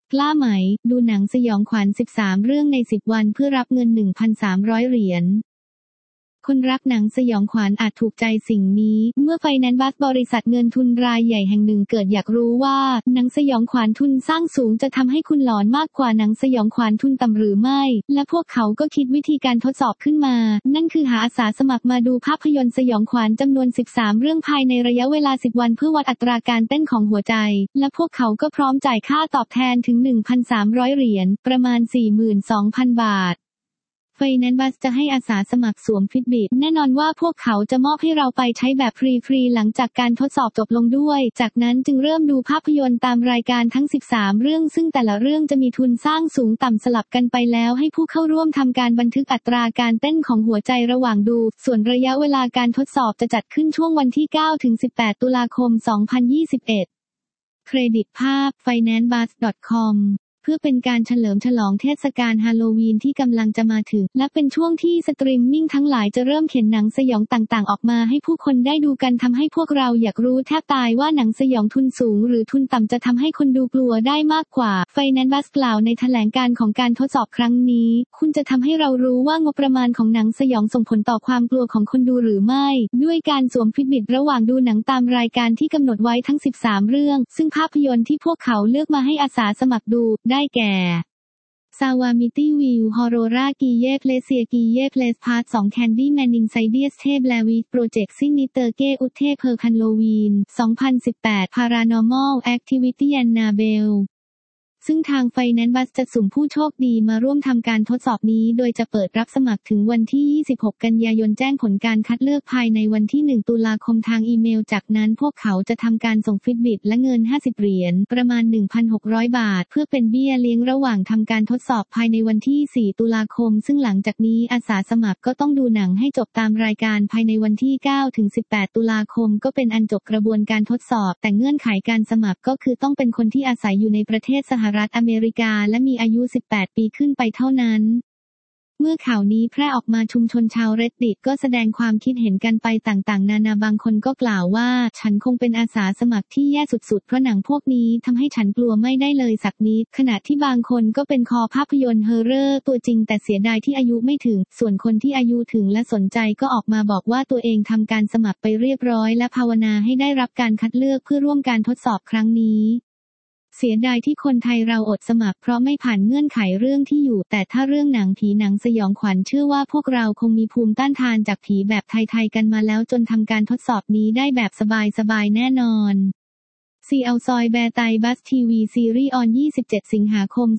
กล้าไหมดูหนังสยองขวัญ13เรื่องใน10วันเพื่อรับเงิน 1,300 เหรียญคนรักหนังสยองขวัญอาจถูกใจสิ่งนี้เมื่อไฟแนนซ์บัสบริษัทเงินทุนรายใหญ่แห่งหนึ่งเกิดอยากรู้ว่าหนังสยองขวัญทุนสร้างสูงจะทำให้คุณหลอนมากกว่าหนังสยองขวัญทุนต่ำหรือไม่และพวกเขาก็คิดวิธีการทดสอบขึ้นมานั่นคือหาอาสาสมัครมาดูภาพยนตร์สยองขวัญจำนวน13เรื่องภายในระยะเวลา10วันเพื่อวัดอัตราการเต้นของหัวใจและพวกเขาก็พร้อมจ่ายค่าตอบแทนถึง 1,300 เหรียญประมาณ 42,000 บาทไฟแนนซ์บัสจะให้อาสาสมัครสวมฟิตบิตแน่นอนว่าพวกเขาจะมอบให้เราไปใช้แบบฟรีๆหลังจากการทดสอบจบลงด้วยจากนั้นจึงเริ่มดูภาพยนตร์ตามรายการทั้ง13เรื่องซึ่งแต่ละเรื่องจะมีทุนสร้างสูงต่ำสลับกันไปแล้วให้ผู้เข้าร่วมทำการบันทึกอัตราการเต้นของหัวใจระหว่างดูส่วนระยะเวลาการทดสอบจะจัดขึ้นช่วงวันที่9ถึง18ตุลาคม2021เครดิตภาพ financebus.comเพื่อเป็นการเฉลิมฉลองเทศกาลฮาโลวีนที่กำลังจะมาถึงและเป็นช่วงที่สตรีมมิ่งทั้งหลายจะเริ่มเข็นหนังสยองต่างๆออกมาให้ผู้คนได้ดูกันทำให้พวกเราอยากรู้แทบตายว่าหนังสยองทุนสูงหรือทุนต่ำจะทำให้คนดูกลัวได้มากกว่าไฟแนนซ์บัสกล่าวในแถลงการของการทดสอบครั้งนี้คุณจะทำให้เรารู้ว่างบประมาณของหนังสยองส่งผลต่อความกลัวของคนดูหรือไม่ด้วยการสวมฟิตบิตระหว่างดูหนังตามรายการที่กำหนดไว้ทั้ง13เรื่องซึ่งภาพยนตร์ที่พวกเขาเลือกมาให้อาสาสมัครดูได้แก่ซาวามิตี้วิวฮอโรรากีเย่เพลเซียกีเย่เพลสพาร์ท2แคนดี้แมนนิงไซเดียสเทพแลวิโปรเจกต์ซิงนิเตอร์เกอุเทเพอร์คันโลวีน2018 Paranormal Activity แอนนาเบลซึ่งทางไฟแนนซ์บัสจะสุ่มผู้โชคดีมาร่วมทำการทดสอบนี้โดยจะเปิดรับสมัครถึงวันที่26กันยายนแจ้งผลการคัดเลือกภายในวันที่1ตุลาคมทางอีเมลจากนั้นพวกเขาจะทำการส่งฟิตบิตและเงิน50เหรียญประมาณ 1,600 บาทเพื่อเป็นเบี้ยเลี้ยงระหว่างทำการทดสอบภายในวันที่4ตุลาคมซึ่งหลังจากนี้อาสาสมัครก็ต้องดูหนังให้จบตามรายการภายในวันที่9ถึง18ตุลาคมก็เป็นอันจบกระบวนการทดสอบแต่เงื่อนไขการสมัครก็คือต้องเป็นคนที่อาศัยอยู่ในประเทศสหรัฐอเมริกาและมีอายุ18ปีขึ้นไปเท่านั้นเมื่อข่าวนี้แพร่ออกมาชุมชนชาว Reddit ก็แสดงความคิดเห็นกันไปต่างๆนานาบางคนก็กล่าวว่าฉันคงเป็นอาสาสมัครที่แย่สุดๆเพราะหนังพวกนี้ทำให้ฉันกลัวไม่ได้เลยสักนิดขณะที่บางคนก็เป็นคอภาพยนตร์ฮอร์เรอร์ตัวจริงแต่เสียดายที่อายุไม่ถึงส่วนคนที่อายุถึงและสนใจก็ออกมาบอกว่าตัวเองทำการสมัครไปเรียบร้อยและภาวนาให้ได้รับการคัดเลือกเพื่อร่วมการทดสอบครั้งนี้เสียดายที่คนไทยเราอดสมัครเพราะไม่ผ่านเงื่อนไขเรื่องที่อยู่แต่ถ้าเรื่องหนังผีหนังสยองขวัญเชื่อว่าพวกเราคงมีภูมิต้านทานจากผีแบบไทยๆกันมาแล้วจนทำการทดสอบนี้ได้แบบสบายๆแน่นอนซีเอาซอยแบร์ไตบัสทีวีซีรีส์ออน27สิงหาคม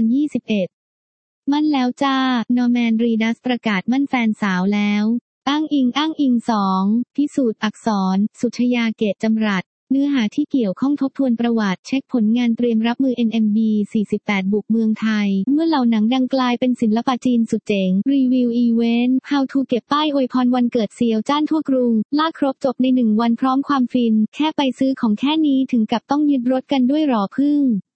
2021มั่นแล้วจ้านอร์แมนรีดัสประกาศมั่นแฟนสาวแล้วอ้างอิง2พิสูจน์อักษรสุชยาเกตจำรัดเนื้อหาที่เกี่ยวข้องทบทวนประวัติเช็คผลงานเตรียมรับมือ NMB 48บุกเมืองไทยเมื่อเหล่าหนังดังกลายเป็นศิลปะจีนสุดเจ๋งรีวิวอีเวนต์ How to เก็บป้ายอวยพรวันเกิดเซียวจ้านทั่วกรุงล่าครบจบใน1วันพร้อมความฟินแค่ไปซื้อของแค่นี้ถึงกับต้องยึดรถกันด้วยหรอพึ่ง